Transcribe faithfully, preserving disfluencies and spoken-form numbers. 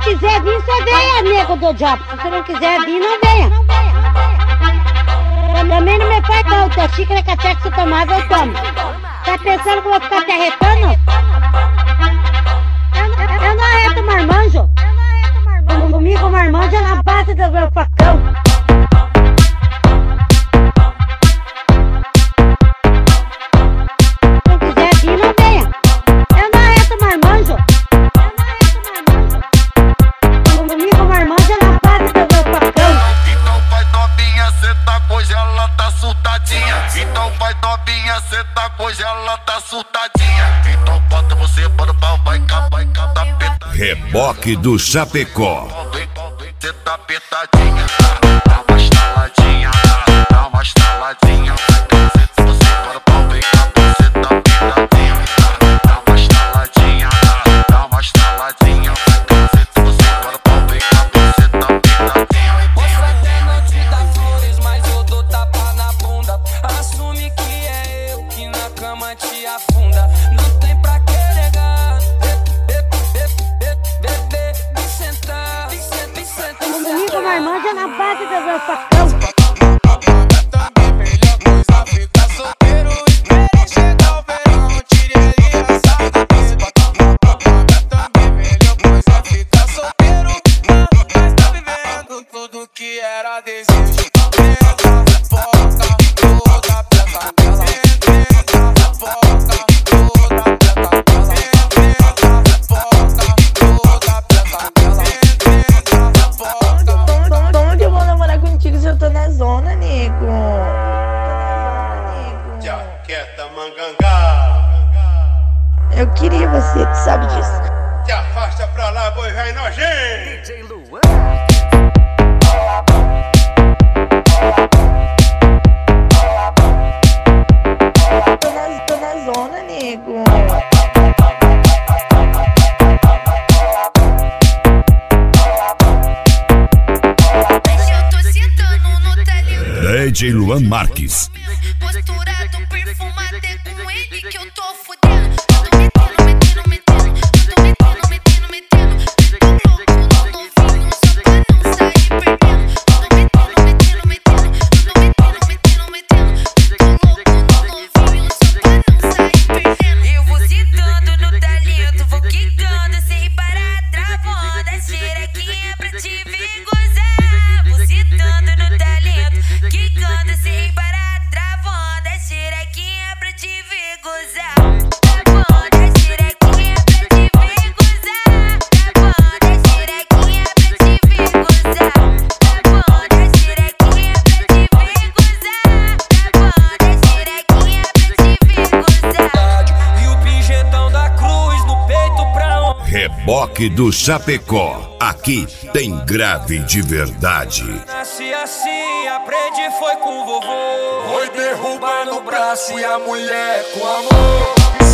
quiser vir, você venha, nego do diabo. Se você não quiser vir, não venha. Também não me faz falta. A xícara que até que você tomava, eu tomo. Tá pensando que eu vou ficar te arretando? Eu, eu, eu não arreto marmanjo. Comigo, marmanjo é na base do meu facão. Então vai novinha, cê tá coisa, ela tá surtadinha. Então bota você para o pau, vai cá, vai cá, tá petadinha. Reboque do Chapecó. Vem, vem, cê tá petadinha. Dá uma estaladinha, dá uma estaladinha. Se você para o pau, vem cá, você tá petadinha. Dá uma estaladinha, dá uma estaladinha. Se você para o pau, vem cá, você tá petadinha. Posso até não te dar flores, mas eu dou tapa na bunda. Assume que é eu que na cama te afunda. Não tem pra que negar. Bebê, me sentar, me sentar, me sentar. Comigo, marmanjo é na base do meu facão. Também melhor coisa ficar solteiro. Esperei chegar o verão, tirei ele essa cabeça. Também melhor coisa ficar solteiro. Mas tá vivendo tudo que era desejo. Eu queria você, tu sabe disso. Te afasta pra lá, boi velho nojento. D J Luan. Tô na, tô na zona, nego. Eu tô sentando no talento. D J Luan Marques. Posturado, perfumado, é com ele que eu tô fudendo. Tô metendo, metendo, metendo. Tô metendo, metendo, metendo. Tô louco no novinho, só pra não sair perdendo. Tô metendo, metendo, metendo. Tô metendo, metendo, metendo. Tô louco no novinho, só pra não sair perdendo. Eu vou sentando no talento, vou quicando sem parar, travando a xerequinha pra te ver gozar. Vou sentando no talento, quicando sem parar, travando a xerequinha pra te ver gozar. Travando a xerequinha pra te ver gozar. Travando a xerequinha pra te ver gozar. Travando a xerequinha pra te ver gozar. Travando a xerequinha pra te ver gozar. E o pinjetão da cruz no peito pra onde? Reboque do Chapecó. Aqui tem grave de verdade. Nasci assim, aprendi foi com o vovô. Foi derrubando o braço e a mulher com amor.